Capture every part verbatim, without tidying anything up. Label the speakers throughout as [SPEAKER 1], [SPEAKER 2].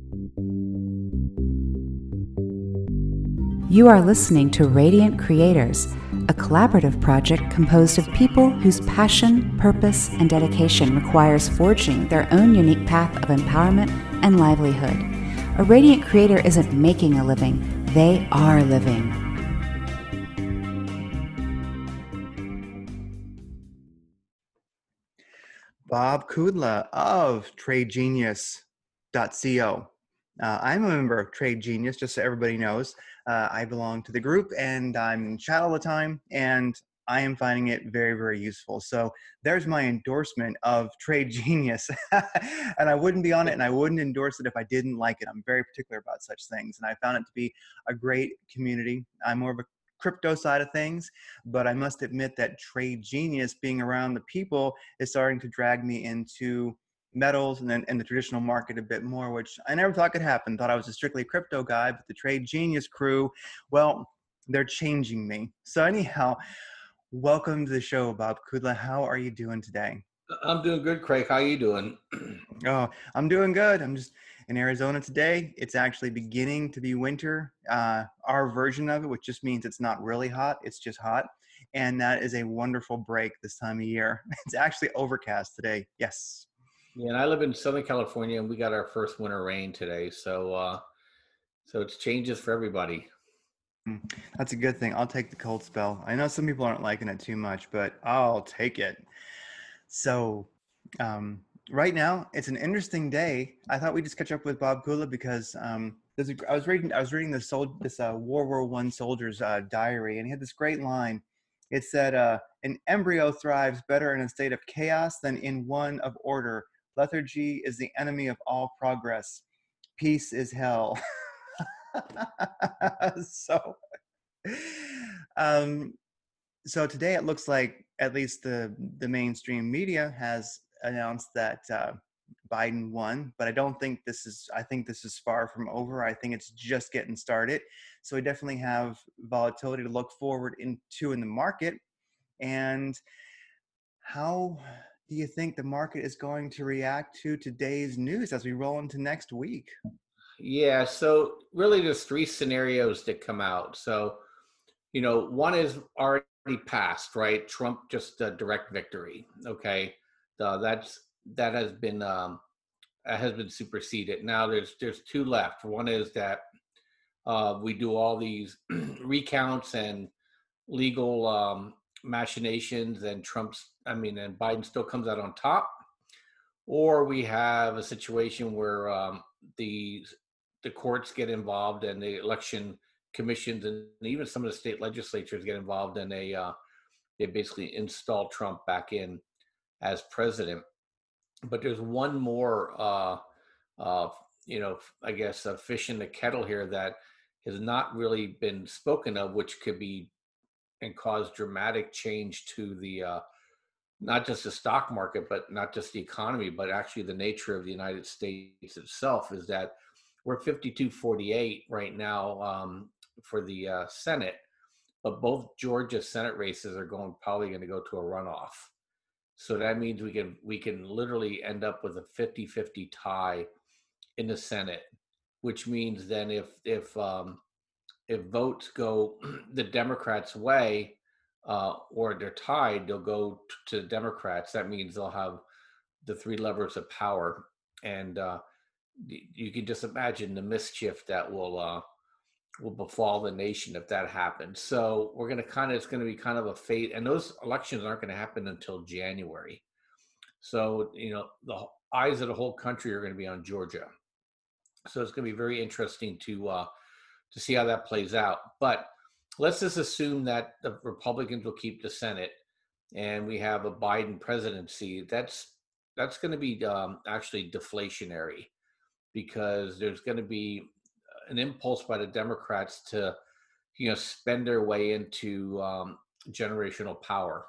[SPEAKER 1] You are listening to Radiant Creators, a collaborative project composed of people whose passion, purpose, and dedication requires forging their own unique path of empowerment and livelihood. A radiant creator isn't making a living, they are living.
[SPEAKER 2] Bob Kudla of Trade Genius dot co. Uh, I'm a member of Trade Genius, just so everybody knows. Uh, I belong to the group and I'm in chat all the time, and I am finding it very, very useful. So there's my endorsement of Trade Genius. And I wouldn't be on it and I wouldn't endorse it if I didn't like it. I'm very particular about such things. And I found it to be a great community. I'm more of a crypto side of things, but I must admit that Trade Genius, being around the people, is starting to drag me into metals and then and the traditional market a bit more, which I never thought could happen. Thought I was a strictly crypto guy, but the Trade Genius crew, well, they're changing me. So anyhow, welcome to the show, Bob Kudla. How are you doing today?
[SPEAKER 3] I'm doing good, Craig. How you doing?
[SPEAKER 2] Oh, I'm doing good. I'm just in Arizona today. It's actually beginning to be winter. Uh, our version of it, which just means it's not really hot. It's just hot. And that is a wonderful break this time of year. It's actually overcast today. Yes.
[SPEAKER 3] Yeah, and I live in Southern California, and we got our first winter rain today. So, uh, so it's changes for everybody.
[SPEAKER 2] That's a good thing. I'll take the cold spell. I know some people aren't liking it too much, but I'll take it. So, um, right now it's an interesting day. I thought we'd just catch up with Bob Kudla because um, there's a, I was reading I was reading this sol- this uh, World War One soldier's uh, diary, and he had this great line. It said, uh, "An embryo thrives better in a state of chaos than in one of order. Lethargy is the enemy of all progress. Peace is hell." so, um, so today it looks like at least the the mainstream media has announced that uh, Biden won, but I don't think this is. I think this is far from over. I think it's just getting started. So we definitely have volatility to look forward into in the market. And how do you think the market is going to react to today's news as we roll into next week?
[SPEAKER 3] Yeah. So really, there's three scenarios that come out. So, you know, one is already passed, right? Trump just a direct victory. Okay, uh, that's that has been um, has been superseded. Now there's there's two left. One is that uh, we do all these recounts and legal um, machinations, and Trump's, I mean, and Biden still comes out on top, or we have a situation where um, the the courts get involved and the election commissions and even some of the state legislatures get involved, and they uh, they basically install Trump back in as president. But there's one more, uh, uh, you know, I guess a fish in the kettle here that has not really been spoken of, which could be and cause dramatic change to the uh, not just the stock market, but not just the economy, but actually the nature of the United States itself. Is that we're fifty-two forty-eight right now um, for the uh, Senate, but both Georgia Senate races are going probably going to go to a runoff. So that means we can we can literally end up with a fifty-fifty tie in the Senate, which means then if if um, if votes go the Democrats' way, uh, or they're tied, they'll go t- to the Democrats. That means they'll have the three levers of power, and uh, y- you can just imagine the mischief that will uh, will befall the nation if that happens. So we're going to kind of it's going to be kind of a fate, and those elections aren't going to happen until January. So you know the eyes of the whole country are going to be on Georgia. So it's going to be very interesting to uh, to see how that plays out. But let's just assume that the Republicans will keep the Senate and we have a Biden presidency. That's that's going to be um, actually deflationary because there's going to be an impulse by the Democrats to, you know, spend their way into um, generational power,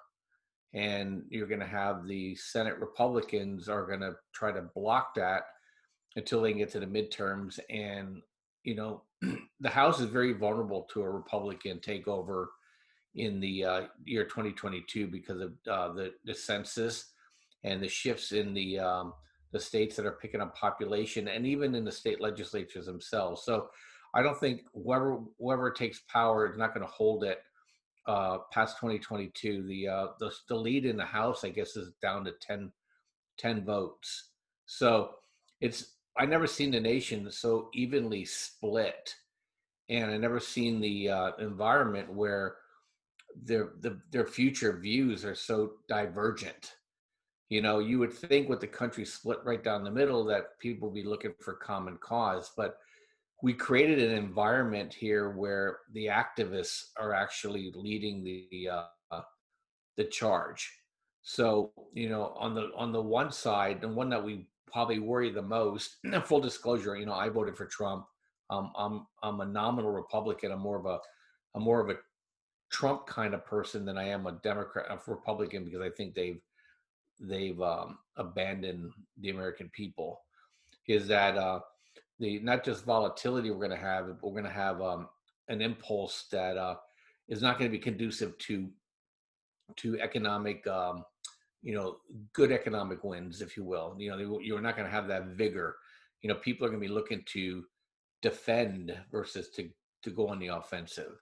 [SPEAKER 3] and you're going to have the Senate Republicans are going to try to block that until they get to the midterms. And you know, the House is very vulnerable to a Republican takeover in the uh, year twenty twenty-two because of uh, the the census and the shifts in the um, the states that are picking up population, and even in the state legislatures themselves. So I don't think whoever whoever takes power is not going to hold it uh, past twenty twenty-two. The, uh, the the lead in the House, I guess, is down to ten, ten votes. So it's I never seen the nation so evenly split, and I never seen the uh, environment where their the, their future views are so divergent. You know, you would think with the country split right down the middle that people would be looking for common cause, but we created an environment here where the activists are actually leading the uh, the charge. So, you know, on the on the one side, the one that we probably worry the most, full disclosure, you know, I voted for Trump. Um, I'm I'm a nominal Republican. I'm more of a I'm more of a Trump kind of person than I am a Democrat, a Republican, because I think they've they've um, abandoned the American people. Is that uh, the not just volatility we're going to have, but we're going to have um, an impulse that uh, is not going to be conducive to to economic, um, you know, good economic wins, if you will. You know, they, you're not going to have that vigor. You know, people are going to be looking to defend versus to to go on the offensive.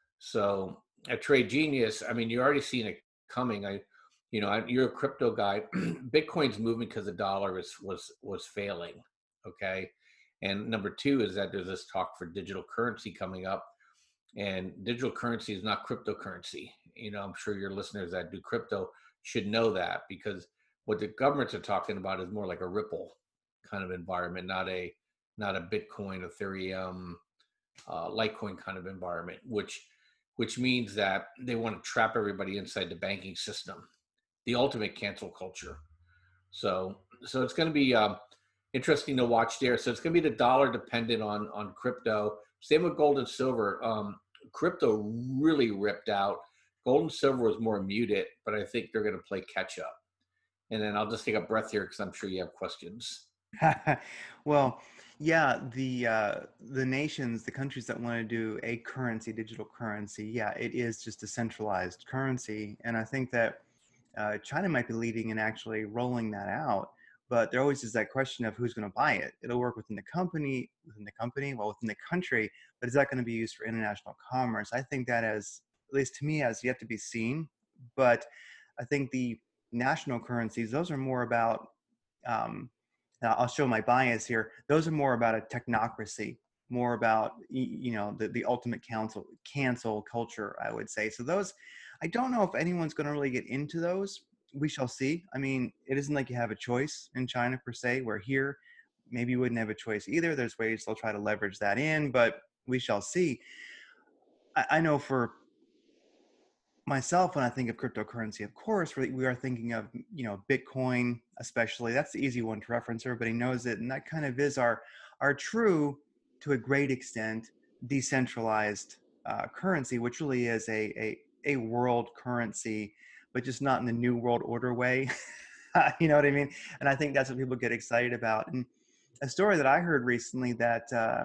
[SPEAKER 3] So at Trade Genius, I mean, you're already seeing it coming. I, you know, I, you're a crypto guy. Bitcoin's moving because the dollar is was was failing. Okay, and number two is that there's this talk for digital currency coming up, and digital currency is not cryptocurrency. You know, I'm sure your listeners that do crypto should know that, because what the governments are talking about is more like a Ripple kind of environment, not a not a Bitcoin, Ethereum, uh, Litecoin kind of environment, which which means that they want to trap everybody inside the banking system, the ultimate cancel culture. So so it's going to be um, interesting to watch there. So it's going to be the dollar dependent on on crypto. Same with gold and silver. Um, crypto really ripped out. Gold and silver was more muted, but I think they're going to play catch up. And then I'll just take a breath here because I'm sure you have questions.
[SPEAKER 2] Well, yeah, the uh, the nations, the countries that want to do a currency, digital currency, yeah, it is just a centralized currency, and I think that uh, China might be leading in actually rolling that out. But there always is that question of who's going to buy it. It'll work within the company, within the company, well, within the country, but is that going to be used for international commerce? I think that, as at least to me, has yet to be seen. But I think the national currencies, those are more about um, now, I'll show my bias here. Those are more about a technocracy, more about you know the, the ultimate council cancel culture, I would say. So those, I don't know if anyone's going to really get into those. We shall see. I mean, it isn't like you have a choice in China per se. Where here, maybe you wouldn't have a choice either. There's ways they'll try to leverage that in, but we shall see. I, I know for myself, when I think of cryptocurrency, of course, we we are thinking of, you know, Bitcoin, especially. That's the easy one to reference. Everybody knows it. And that kind of is our, our true, to a great extent, decentralized uh, currency, which really is a, a, a world currency, but just not in the new world order way. You know what I mean? And I think that's what people get excited about. And a story that I heard recently that, uh,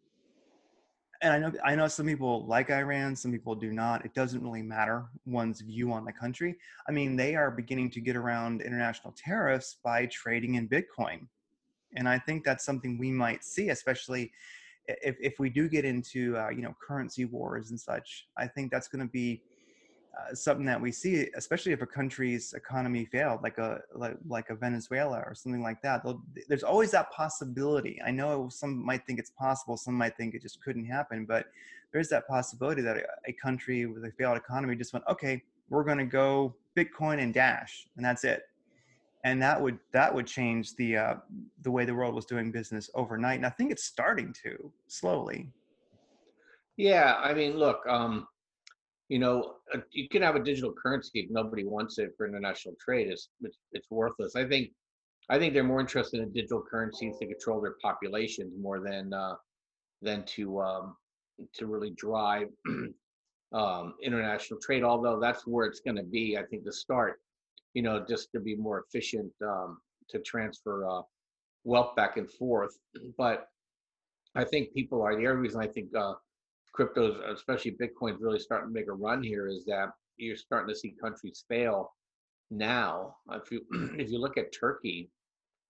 [SPEAKER 2] and I know I know some people like Iran, some people do not. It doesn't really matter one's view on the country. I mean, they are beginning to get around international tariffs by trading in Bitcoin. And I think that's something we might see, especially if, if we do get into, uh, you know, currency wars and such. I think that's going to be uh, something that we see, especially if a country's economy failed, like a like, like a Venezuela or something like that. They'll, there's always that possibility. I know some might think it's possible, some might think it just couldn't happen, but there's that possibility that a, a country with a failed economy just went, okay, we're going to go Bitcoin and Dash, and that's it. And that would that would change the uh, the way the world was doing business overnight. And I think it's starting to slowly.
[SPEAKER 3] Yeah, I mean, look, um, you know, uh, you can have a digital currency if nobody wants it for international trade. It's, it's it's worthless. I think I think they're more interested in digital currencies to control their populations more than uh, than to um, to really drive um, international trade. Although that's where it's going to be, I think, to start. You know, just to be more efficient um, to transfer uh, wealth back and forth. But I think people are the other reason I think uh, cryptos, especially Bitcoin, is really starting to make a run here is that you're starting to see countries fail now. If you if you look at Turkey,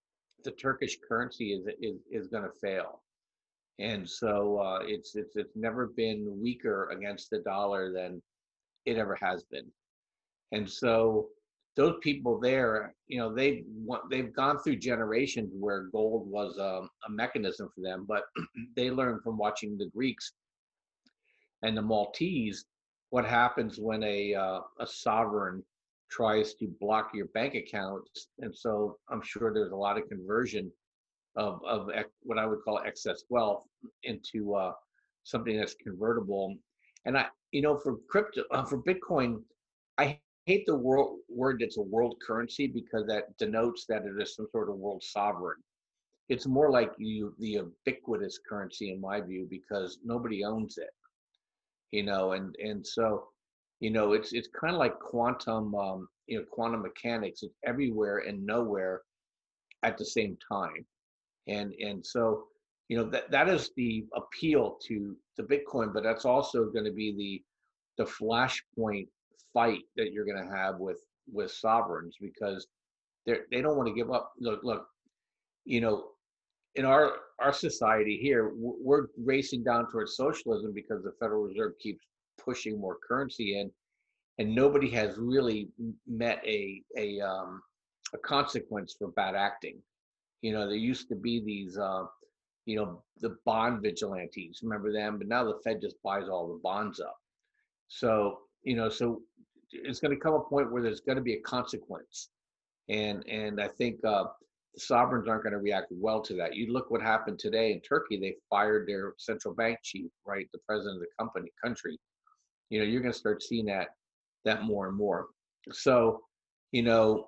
[SPEAKER 3] the Turkish currency is is is going to fail, and so uh, it's it's it's never been weaker against the dollar than it ever has been. And so those people there, you know, they want they've gone through generations where gold was a, a mechanism for them, but they learned from watching the Greeks and the Maltese what happens when a uh, a sovereign tries to block your bank accounts. And so I'm sure there's a lot of conversion of of what I would call excess wealth into uh, something that's convertible. And I, you know, for crypto, uh, for Bitcoin, I hate the world, word that's a world currency because that denotes that it is some sort of world sovereign. It's more like you, the ubiquitous currency in my view, because nobody owns it, you know, and and so, you know, it's it's kind of like quantum, um, you know, quantum mechanics. It's everywhere and nowhere at the same time, and and so, you know, that that is the appeal to to Bitcoin, but that's also going to be the the flashpoint fight that you're going to have with with sovereigns because they they don't want to give up. Look, look, you know, in our our society here, we're racing down towards socialism because the Federal Reserve keeps pushing more currency in, and nobody has really met a a um, a consequence for bad acting. You know, there used to be these, uh, you know, the bond vigilantes. Remember them? But now the Fed just buys all the bonds up. So, you know, so it's going to come a point where there's going to be a consequence, and and I think uh, the sovereigns aren't going to react well to that. You look what happened today in Turkey; they fired their central bank chief, right, the president of the company country. You know, you're going to start seeing that that more and more. So, you know,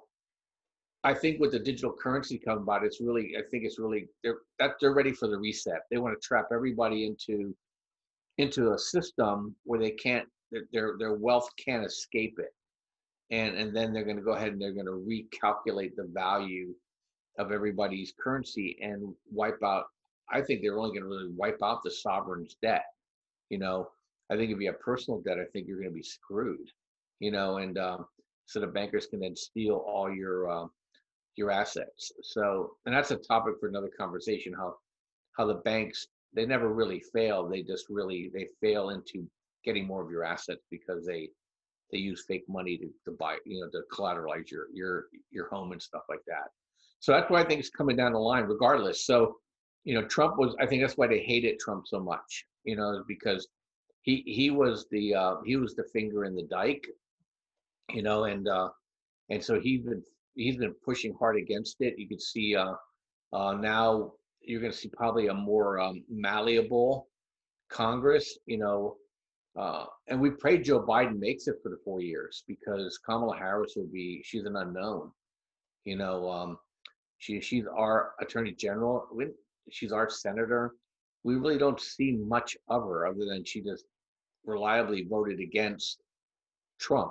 [SPEAKER 3] I think with the digital currency coming about, it's really, I think it's really they're that they're ready for the reset. They want to trap everybody into into a system where they can't their their wealth can't escape it, and and then they're going to go ahead and they're going to recalculate the value of everybody's currency and wipe out. I think they're only going to really wipe out the sovereign's debt. You know, I think if you have personal debt, I think you're going to be screwed. You know, and um, so the bankers can then steal all your uh, your assets. So, and that's a topic for another conversation. How how the banks, they never really fail. They just really they fail into getting more of your assets because they they use fake money to, to buy, you know, to collateralize your your your home and stuff like that. So that's why I think it's coming down the line, regardless. So, you know, Trump was. I think that's why they hated Trump so much. You know, because he he was the uh, he was the finger in the dike. You know, and uh, and so he's been he's been pushing hard against it. You can see uh, uh, now you're going to see probably a more um, malleable Congress. You know, uh, and we pray Joe Biden makes it for the four years because Kamala Harris will be she's an unknown. You know, um, she she's our attorney general. We, she's our senator. We really don't see much of her other than she just reliably voted against Trump.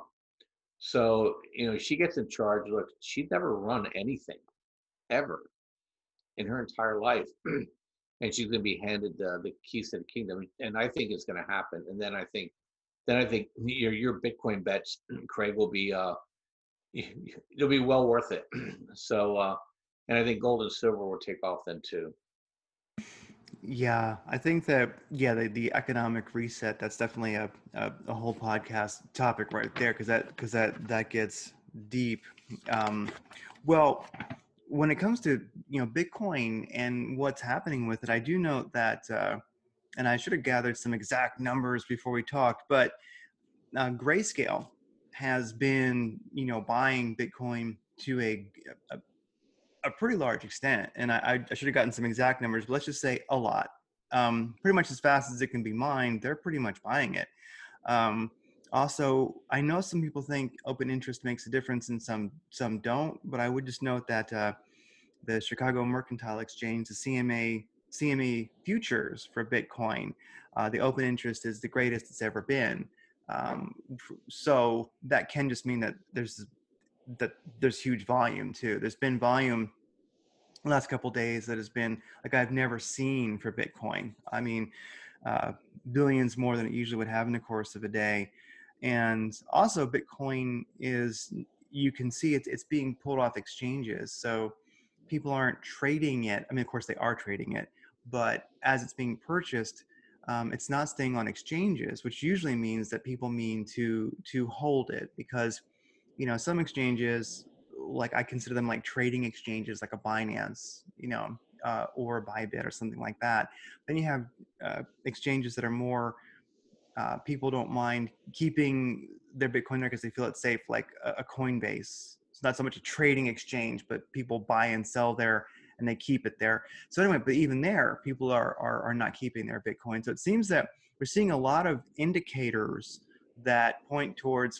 [SPEAKER 3] So, you know, she gets in charge. Look, she's never run anything ever in her entire life. And she's going to be handed the, the keys to the kingdom. And I think it's going to happen. And then I think, then I think your, your Bitcoin bets, Craig, will be, uh, it'll be well worth it. So, uh, and I think gold and silver will take off then too.
[SPEAKER 2] Yeah, I think that, yeah, the, the economic reset, that's definitely a, a, a whole podcast topic right there, because that, because that, that gets deep. Um, well, when it comes to, you know, Bitcoin and what's happening with it, I do note that, uh, and I should have gathered some exact numbers before we talked, but uh, Grayscale has been, you know, buying Bitcoin to a, a a pretty large extent, and I, I should have gotten some exact numbers, but let's just say a lot. Um, pretty much as fast as it can be mined, they're pretty much buying it. Um, also, I know some people think open interest makes a difference and some some don't, but I would just note that uh, the Chicago Mercantile Exchange, the C M A C M E futures for Bitcoin, uh, the open interest is the greatest it's ever been. Um, so that can just mean that there's that there's huge volume too. There's been volume the last couple of days that has been like I've never seen for Bitcoin. I mean, uh, billions more than it usually would have in the course of a day. And also Bitcoin is, you can see it's, it's being pulled off exchanges. So people aren't trading it. I mean, of course they are trading it, but as it's being purchased, um, it's not staying on exchanges, which usually means that people mean to to hold it, because you know some exchanges, like I consider them like trading exchanges, like a Binance, you know, uh, or a Bybit or something like that. Then you have uh, exchanges that are more, uh, people don't mind keeping their Bitcoin there because they feel it's safe, like a, a Coinbase. It's not so much a trading exchange, but people buy and sell there and they keep it there. So anyway, but even there, people are, are, are not keeping their Bitcoin. So it seems that we're seeing a lot of indicators that point towards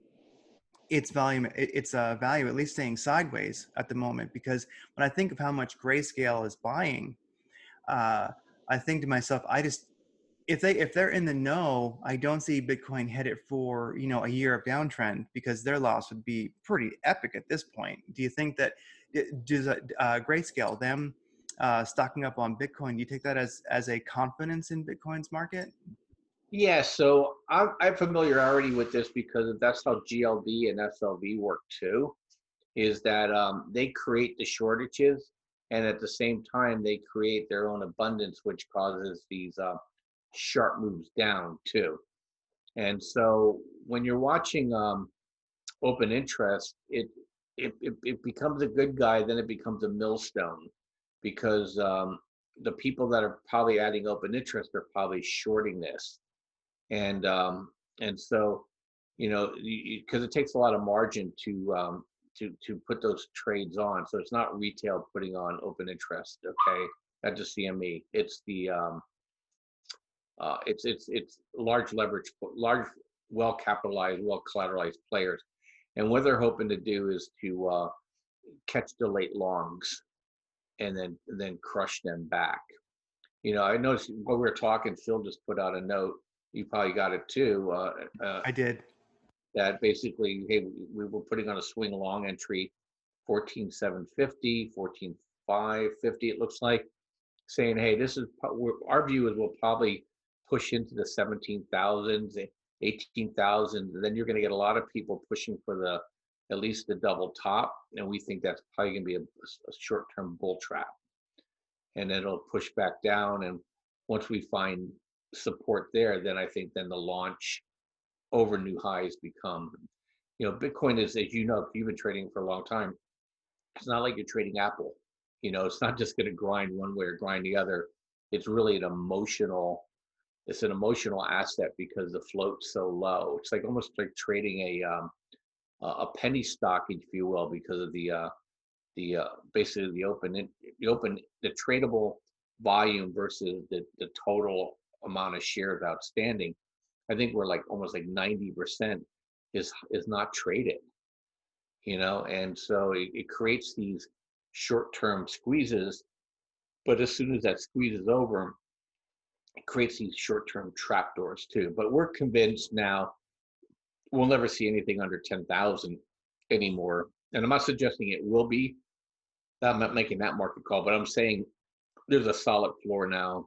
[SPEAKER 2] its value, its uh, value at least staying sideways at the moment. Because when I think of how much Grayscale is buying, uh, I think to myself, I just, if they if they're in the know, I don't see Bitcoin headed for, you know, a year of downtrend, because their loss would be pretty epic at this point. Do you think that does uh, Grayscale, them uh, stocking up on Bitcoin, do you take that as as a confidence in Bitcoin's market?
[SPEAKER 3] Yeah, so I'm, I'm familiar already with this because that's how G L D and S L V work too, is that um, they create the shortages, and at the same time they create their own abundance, which causes these uh, sharp moves down too. And so when you're watching um, open interest, it, it it it becomes a good guy, then it becomes a millstone, because um, the people that are probably adding open interest are probably shorting this, and um, and so you know because it takes a lot of margin to um, to to put those trades on. So it's not retail putting on open interest, okay, at the C M E. It's the um, uh, it's it's it's large leverage, large, well capitalized, well collateralized players, and what they're hoping to do is to uh, catch the late longs and then then crush them back. You know, I noticed while we were talking, Phil just put out a note. You probably got it too. Uh, uh,
[SPEAKER 2] I did.
[SPEAKER 3] that basically, hey, we, we were putting on a swing long entry, fourteen seven fifty, fourteen five fifty. It looks like, saying, hey, this is our view is we'll probably push into the seventeen thousands, eighteen thousand. Then you're going to get a lot of people pushing for the at least the double top, and we think that's probably going to be a, a short-term bull trap, and then it'll push back down. And once we find support there, then I think then the launch over new highs become, you know, Bitcoin is, as you know, you've been trading for a long time. It's not like you're trading Apple. You know, it's not just going to grind one way or grind the other. It's really an emotional, it's an emotional asset because the float's so low. It's like almost like trading a um, a penny stock, if you will, because of the uh, the uh, basically the open the open the tradable volume versus the the total amount of shares outstanding. I think we're like almost like ninety percent is is not traded, you know, and so it, it creates these short-term squeezes. But as soon as that squeeze is over, it creates these short-term trapdoors too. But we're convinced now we'll never see anything under ten thousand anymore. And I'm not suggesting it will be. I'm not making that market call, but I'm saying there's a solid floor now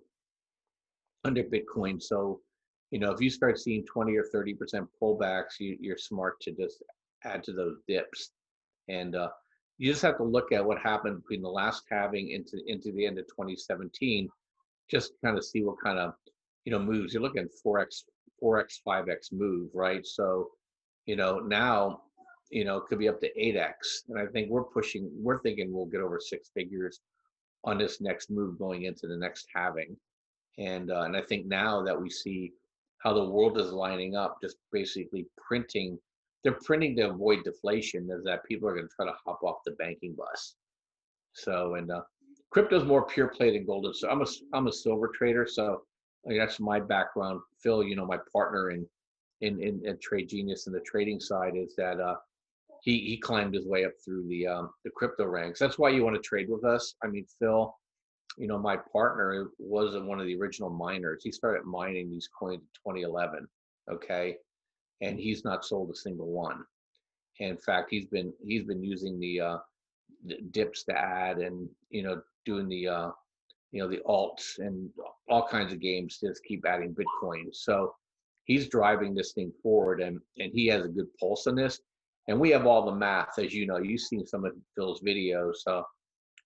[SPEAKER 3] under Bitcoin. So, you know, if you start seeing twenty or thirty percent pullbacks, you, you're smart to just add to those dips. And uh, you just have to look at what happened between the last halving into into the end of twenty seventeen, just kind of see what kind of, you know, moves. You're looking at four X, four X, five X move, right? So, you know, now, you know, it could be up to eight X. And I think we're pushing, we're thinking we'll get over six figures on this next move going into the next halving. And uh, and I think now that we see how the world is lining up, just basically printing, they're printing to avoid deflation, is that people are going to try to hop off the banking bus. So, and uh, crypto's more pure play than gold. So I'm a I'm a silver trader, so I mean, that's my background. Phil, you know, my partner in in in, in Trade Genius and the trading side is that uh, he he climbed his way up through the um, the crypto ranks. That's why you want to trade with us. I mean, Phil, you know, my partner was one of the original miners. He started mining these coins in twenty eleven, okay? And he's not sold a single one. And in fact, he's been he's been using the, uh, the dips to add, and, you know, doing the, uh, you know, the alts and all kinds of games to just keep adding Bitcoin. So he's driving this thing forward, and, and he has a good pulse on this. And we have all the math, as you know, you've seen some of Phil's videos. So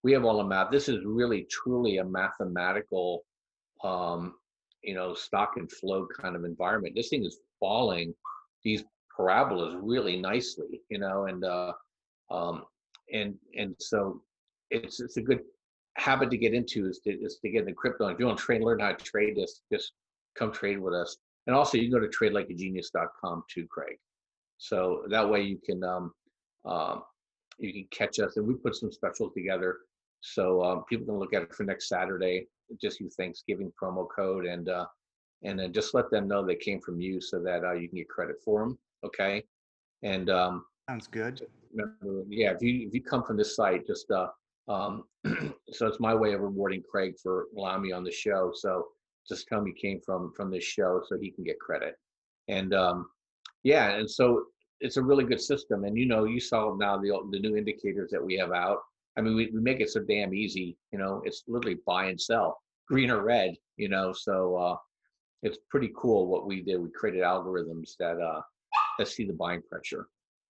[SPEAKER 3] we have all the math. This is really truly a mathematical, um, you know, stock and flow kind of environment. This thing is falling these parabolas really nicely, you know, and uh, um, and and so it's it's a good habit to get into is to is to get into crypto. If you want to trade, learn how to trade this, just come trade with us. And also, you can go to trade like a genius dot com too, Craig. So that way you can um, um, you can catch us, and we put some specials together so um, people can look at it for next Saturday. Just use Thanksgiving promo code, and uh, and then just let them know they came from you, so that uh, you can get credit for them. Okay, and um,
[SPEAKER 2] Sounds good.
[SPEAKER 3] remember, yeah, if you if you come from this site, just uh, um, so it's my way of rewarding Craig for allowing me on the show. So just tell him you came from from this show, so he can get credit. And um, yeah, and so it's a really good system. And you know, you saw now the the new indicators that we have out. I mean, we, we make it so damn easy. You know, it's literally buy and sell, green or red. You know, so uh, it's pretty cool what we did. We created algorithms that uh, that see the buying pressure.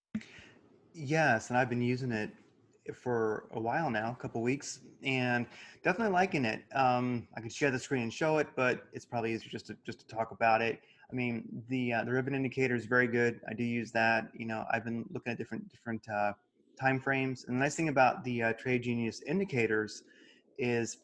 [SPEAKER 2] Yes, and I've been using it for a while now, a couple weeks, and definitely liking it. Um, I could share the screen and show it, but it's probably easier just to just to talk about it. I mean, the uh, the ribbon indicator is very good. I do use that. You know, I've been looking at different different uh, time frames, and the nice thing about the uh, Trade Genius indicators is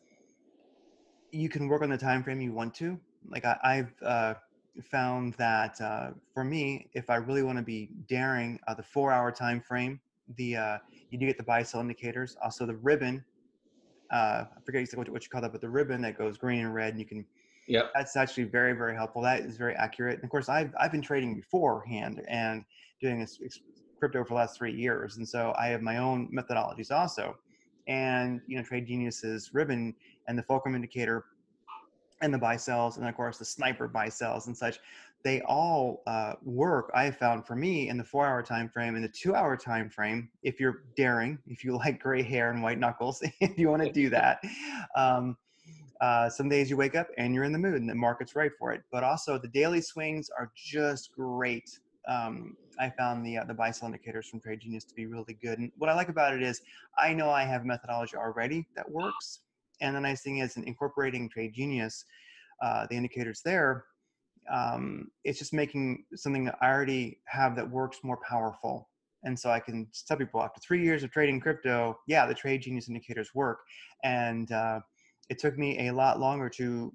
[SPEAKER 2] you can work on the time frame you want to. Like I, I've uh, found that uh, for me, if I really want to be daring, uh, the four-hour time frame, the uh, you do get the buy sell indicators. Also, the ribbon. Uh, I forget exactly what, what you call that, but the ribbon that goes green and red, and you can.
[SPEAKER 3] Yep.
[SPEAKER 2] That's actually very very helpful. That is very accurate. And of course, I've I've been trading beforehand and doing this crypto for the last three years, and so I have my own methodologies also. And you know, Trade Genius's ribbon and the fulcrum indicator and the buy sells, and of course the sniper buy sells and such, they all uh, work. I have found for me in the four-hour time frame and the two-hour time frame. If you're daring, if you like gray hair and white knuckles, if you want to do that, um, uh, some days you wake up and you're in the mood, and the market's right for it. But also the daily swings are just great. Um, I found the uh, the buy sell indicators from Trade Genius to be really good. And what I like about it is I know I have a methodology already that works. And the nice thing is, in incorporating Trade Genius, uh, the indicators there, um, it's just making something that I already have that works more powerful. And so I can tell people after three years of trading crypto, yeah, the Trade Genius indicators work. And uh, it took me a lot longer to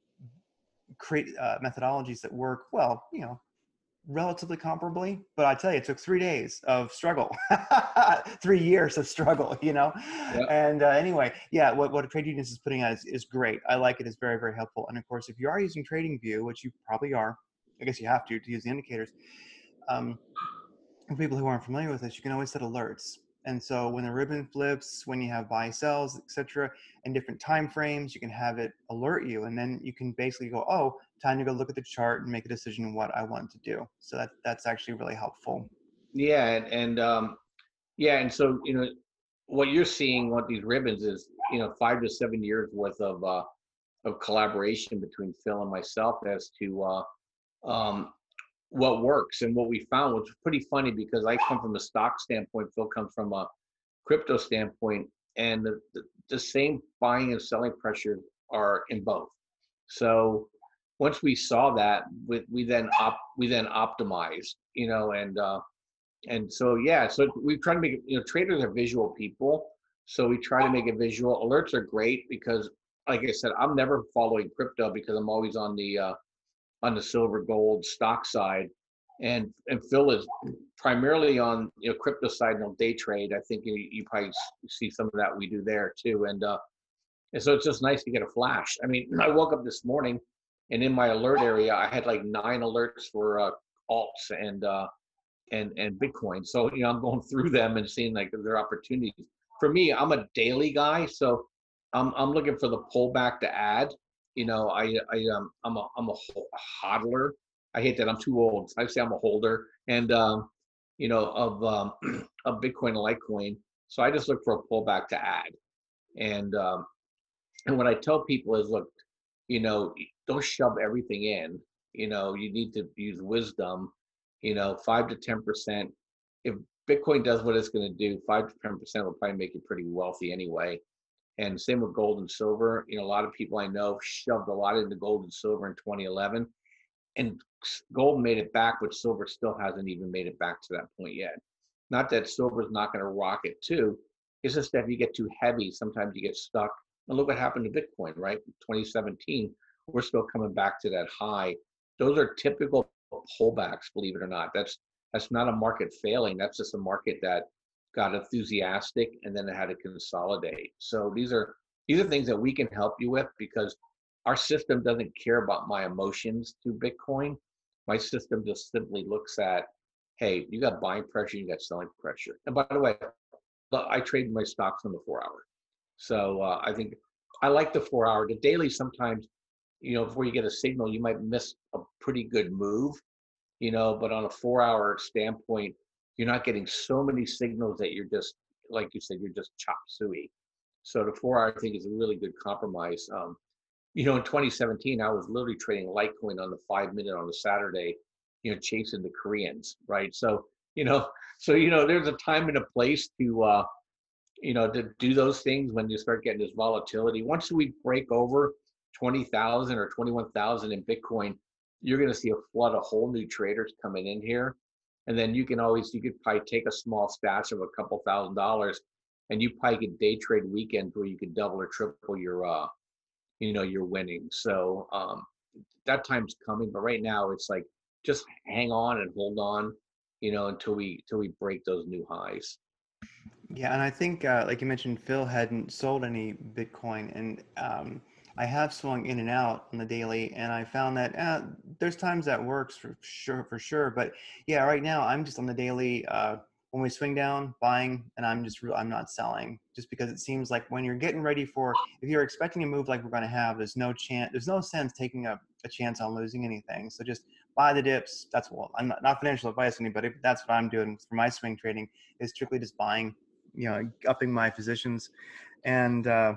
[SPEAKER 2] create uh, methodologies that work well, you know, relatively comparably, but I tell you, it took three days of struggle, three years of struggle, you know?
[SPEAKER 3] Yep.
[SPEAKER 2] And uh, anyway, yeah, what, what Trade Genius is putting out is, is great. I like it. It's very, very helpful. And of course, if you are using TradingView, which you probably are, I guess you have to, to use the indicators, um, for people who aren't familiar with this, you can always set alerts. And so when the ribbon flips, when you have buy sells, et cetera, and different time frames, you can have it alert you. And then you can basically go, oh, time to go look at the chart and make a decision on what I want to do. So that that's actually really helpful.
[SPEAKER 3] Yeah, and, and um, yeah, and so you know what you're seeing, what these ribbons is, you know, five to seven years worth of uh, of collaboration between Phil and myself as to uh, um, what works. And what we found was pretty funny, because I come from a stock standpoint, Phil comes from a crypto standpoint, and the, the, the same buying and selling pressures are in both. So once we saw that, we, we then op, we then optimized, you know, and uh, and so yeah, so we try to make it, you know, traders are visual people, so we try to make it visual. Alerts are great because, like I said, I'm never following crypto because I'm always on the uh, on the silver gold stock side, and and Phil is primarily on, you know, crypto side and day trade. I think you, you probably see some of that we do there too, and uh, and so it's just nice to get a flash. I mean, I woke up this morning, and in my alert area, I had like nine alerts for uh, alts and uh, and and Bitcoin. So you know, I'm going through them and seeing like their opportunities. For me, I'm a daily guy, so I'm I'm looking for the pullback to add. You know, I I um I'm a I'm a hodler. I hate that I'm too old. I say I'm a holder, and um, you know, of um, of Bitcoin and Litecoin. So I just look for a pullback to add, and um, and what I tell people is, look, you know, don't shove everything in. You know, you need to use wisdom. You know, five to ten percent. If Bitcoin does what it's going to do, five to ten percent will probably make you pretty wealthy anyway. And same with gold and silver. You know, a lot of people I know shoved a lot into gold and silver in twenty eleven, and gold made it back, but silver still hasn't even made it back to that point yet. Not that silver's not going to rocket too. It's just that if you get too heavy, sometimes you get stuck. And look what happened to Bitcoin, right? twenty seventeen, we're still coming back to that high. Those are typical pullbacks, believe it or not. That's that's not a market failing. That's just a market that got enthusiastic and then it had to consolidate. So these are these are things that we can help you with, because our system doesn't care about my emotions to Bitcoin. My system just simply looks at, hey, you got buying pressure, you got selling pressure. And by the way, I trade my stocks on the four hour. So uh, I think I like the four hour. The daily, sometimes, you know, before you get a signal, you might miss a pretty good move, you know, but on a four hour standpoint, you're not getting so many signals that you're just, like you said, you're just chop suey. So the four hour, I think, is a really good compromise. Um, you know, in twenty seventeen, I was literally trading Litecoin on the five minute on a Saturday, you know, chasing the Koreans, right? So, you know, so, you know, there's a time and a place to, uh, you know, to do those things when you start getting this volatility. Once we break over twenty thousand or twenty-one thousand in Bitcoin, you're going to see a flood of whole new traders coming in here. And then you can always, you could probably take a small stash of a couple thousand dollars, and you probably could day trade weekends where you could double or triple your, uh, you know, your winnings. So um, that time's coming, but right now it's like, just hang on and hold on, you know, until we, until we break those new highs.
[SPEAKER 2] Yeah, and I think, uh, like you mentioned, Phil hadn't sold any Bitcoin, and um, I have swung in and out on the daily, and I found that uh, there's times that works for sure, for sure. But yeah, right now I'm just on the daily. Uh, when we swing down, buying, and I'm just real. I'm not selling, just because it seems like when you're getting ready for, if you're expecting a move like we're going to have, there's no chance, there's no sense taking a, a chance on losing anything. So just buy the dips. That's well, I'm not, not financial advice to anybody, but that's what I'm doing for my swing trading, is strictly just buying, you know, upping my positions. And uh,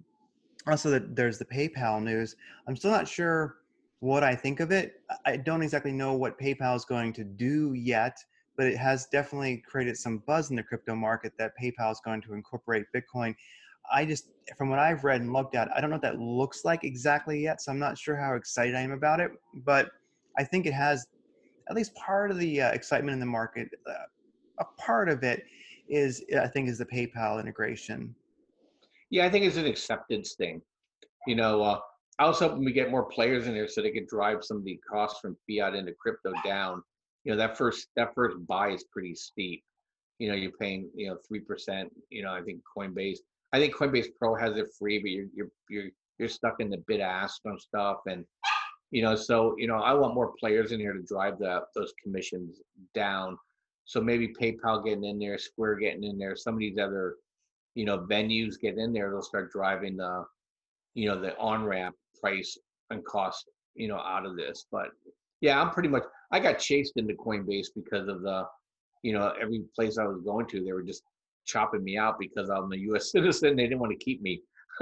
[SPEAKER 2] also that there's the PayPal news. I'm still not sure what I think of it. I don't exactly know what PayPal is going to do yet, but it has definitely created some buzz in the crypto market that PayPal is going to incorporate Bitcoin. I just, from what I've read and looked at, I don't know what that looks like exactly yet, so I'm not sure how excited I am about it, but I think it has at least part of the uh, excitement in the market. Uh, a part of it is, I think, is the PayPal integration.
[SPEAKER 3] Yeah, I think it's an acceptance thing. You know, uh, I was hoping we get more players in there so they could drive some of the costs from fiat into crypto down. You know, that first that first buy is pretty steep. You know, you're paying, you know, three percent. You know, I think Coinbase. I think Coinbase Pro has it free, but you're you're you're you're stuck in the bid ask on stuff, and you know, so you know, I want more players in here to drive the those commissions down. So maybe PayPal getting in there, Square getting in there, some of these other, you know, venues get in there, they'll start driving the, you know, the on-ramp price and cost, you know, out of this. But yeah, I'm pretty much, I got chased into Coinbase because of the, you know, every place I was going to, they were just chopping me out because I'm a U S citizen. They didn't want to keep me.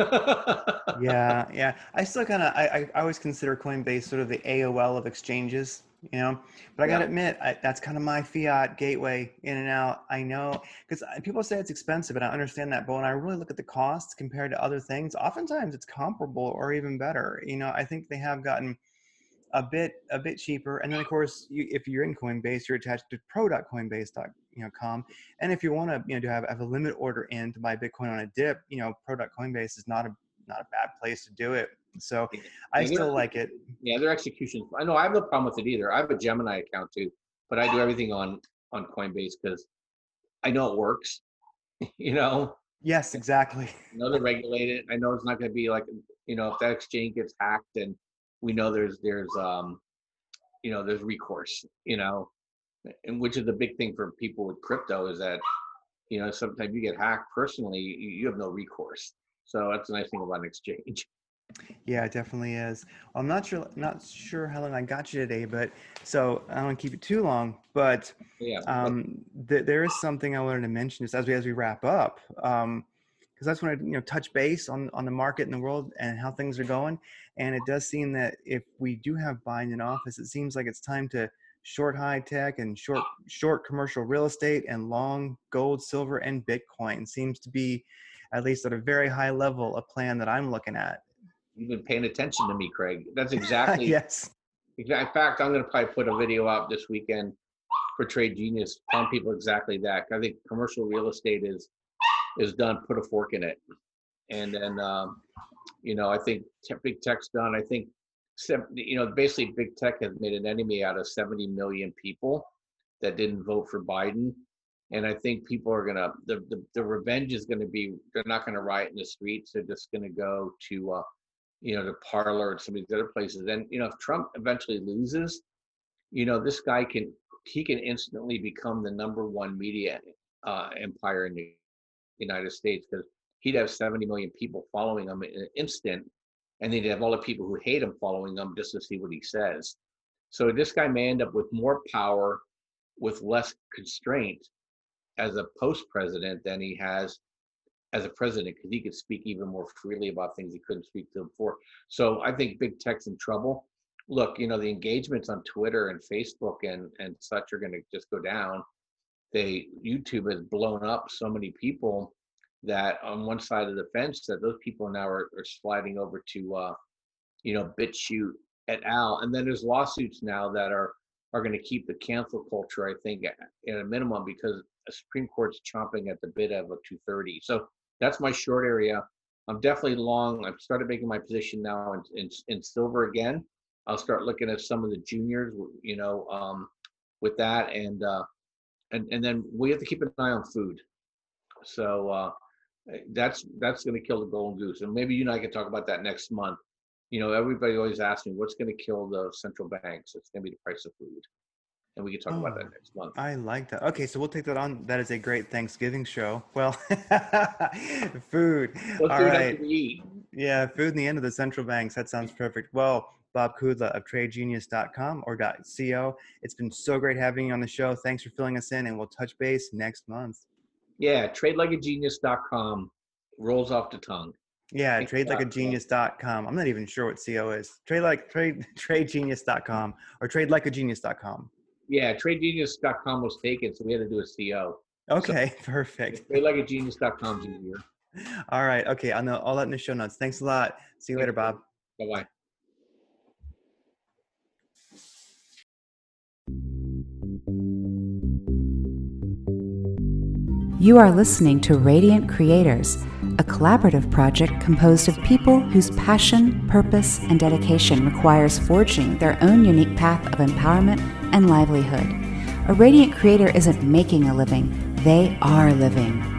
[SPEAKER 2] Yeah, yeah. I still kind of, I, I I always consider Coinbase sort of the A O L of exchanges, you know. But I got to
[SPEAKER 3] Yeah.
[SPEAKER 2] admit, I, that's kind of my fiat gateway in and out. I know, because people say it's expensive, and I understand that. But when I really look at the costs compared to other things, oftentimes it's comparable or even better. You know, I think they have gotten a bit a bit cheaper. And then of course, you, if you're in Coinbase, you're attached to pro dot coinbase dot com. And if you want to, you know, to have, have a limit order in to buy Bitcoin on a dip, you know, pro dot coinbase is not a not a bad place to do it. So I
[SPEAKER 3] Yeah,
[SPEAKER 2] still
[SPEAKER 3] their,
[SPEAKER 2] like it.
[SPEAKER 3] yeah, their execution. I know I have no problem with it either. I have a Gemini account too, but I do everything on on Coinbase because I know it works. You know,
[SPEAKER 2] Yes, exactly.
[SPEAKER 3] I know they're regulated. I know it's not going to be like, you know, if that exchange gets hacked, then we know there's there's um you know there's recourse. You know, and which is the big thing for people with crypto is that, you know, sometimes you get hacked personally, you, you have no recourse. So that's the nice thing about an exchange.
[SPEAKER 2] Yeah, it definitely is. I'm not sure not sure how long I got you today, but so I don't want to keep it too long. But
[SPEAKER 3] Yeah.
[SPEAKER 2] um, th- there is something I wanted to mention just as we as we wrap up, um, because that's when I, you know, touch base on on the market in the world and how things are going. And it does seem that if we do have Biden in office, it seems like it's time to short high tech and short short commercial real estate and long gold, silver, and Bitcoin. Seems to be at least at a very high level, a plan that I'm looking at.
[SPEAKER 3] You've been paying attention to me, Craig. That's exactly.
[SPEAKER 2] Yes.
[SPEAKER 3] In fact, I'm going to probably put a video out this weekend for Trade Genius, telling people exactly that. I think commercial real estate is is done. Put a fork in it, and then um, you know, I think big tech's done. I think, you know, basically big tech has made an enemy out of seventy million people that didn't vote for Biden, and I think people are gonna the the, the revenge is going to be, they're not going to riot in the streets. They're just going to go to uh, you know, the Parler and some of these other places. And you know, if Trump eventually loses, you know, this guy can he can instantly become the number one media uh, empire in the United States, because he'd have seventy million people following him in an instant, and then he'd have all the people who hate him following him just to see what he says. So this guy may end up with more power with less constraint as a post-president than he has as a president, because he could speak even more freely about things he couldn't speak to before. So I think big tech's in trouble. Look, you know, the engagements on Twitter and Facebook and, and such are going to just go down. They, YouTube has blown up so many people that on one side of the fence, that those people now are, are sliding over to, uh, you know, BitChute et al. And then there's lawsuits now that are are going to keep the cancel culture, I think, at, at a minimum, because the Supreme Court's chomping at the bit of a two thirty. So that's my short area. I'm definitely long. I've started making my position now in, in, in silver again. I'll start looking at some of the juniors, you know, um, with that. And, uh, and, and then we have to keep an eye on food. So uh, that's, that's going to kill the golden goose. And maybe you and I can talk about that next month. You know, everybody always asks me, what's going to kill the central banks? It's going to be the price of food. And we can talk oh, about that next month.
[SPEAKER 2] I like that. Okay, so we'll take that on. That is a great Thanksgiving show. Well, food.
[SPEAKER 3] What
[SPEAKER 2] All
[SPEAKER 3] food
[SPEAKER 2] right.
[SPEAKER 3] we eat?
[SPEAKER 2] Yeah, food in the end of the central banks. That sounds perfect. Well, Bob Kudla of trade genius dot com or .co. It's been so great having you on the show. Thanks for filling us in, and we'll touch base next month.
[SPEAKER 3] Yeah, trade like a genius dot com rolls off the tongue.
[SPEAKER 2] Yeah, trade like a genius dot com. I'm not even sure what C O is. Trade like trade trade genius dot com or trade like a genius dot com.
[SPEAKER 3] Yeah, trade genius dot com was taken, so we had to do a C O.
[SPEAKER 2] Okay, so, perfect.
[SPEAKER 3] trade like a genius dot com is easier.
[SPEAKER 2] All right. Okay, I'll know all that in the show notes. Thanks a lot. See you Thanks later, Bob.
[SPEAKER 3] Bye-bye.
[SPEAKER 1] You are listening to Radiant Creators, a collaborative project composed of people whose passion, purpose, and dedication requires forging their own unique path of empowerment and livelihood. A Radiant Creator isn't making a living, they are living.